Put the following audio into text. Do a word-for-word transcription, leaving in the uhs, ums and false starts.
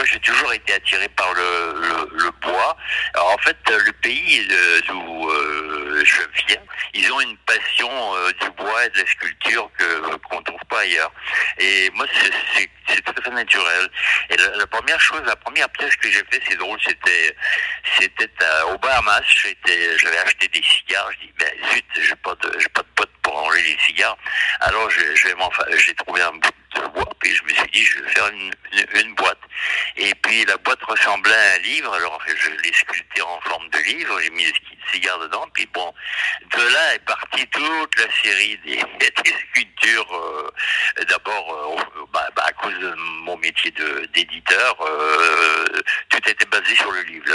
j'ai toujours été attiré par le, le, le bois. Alors en fait, le pays euh, d'où euh, je viens, ils ont une passion euh, du bois et de la sculpture que qu'on ne trouve pas ailleurs. Et moi, c'est, c'est, c'est tout à fait naturel. Et la, la première chose, la première pièce que j'ai fait, c'est drôle, c'était c'était à, aux Bahamas. J'étais, j'avais acheté des cigares. Je dis, ben zut, j'ai pas de, j'ai pas de potes pour enlever les cigares. Alors je, je vais m'en, j'ai trouvé un bout de bois, puis je me suis dit, je vais faire une, une, une boîte. Et puis la boîte ressemblait à un livre, alors je l'ai sculpté en forme de livre, j'ai mis des cigares dedans, puis bon, de là est partie toute la série des, des sculptures, euh, d'abord euh, bah, bah, à cause de mon métier de, d'éditeur, euh, tout était basé sur le livre.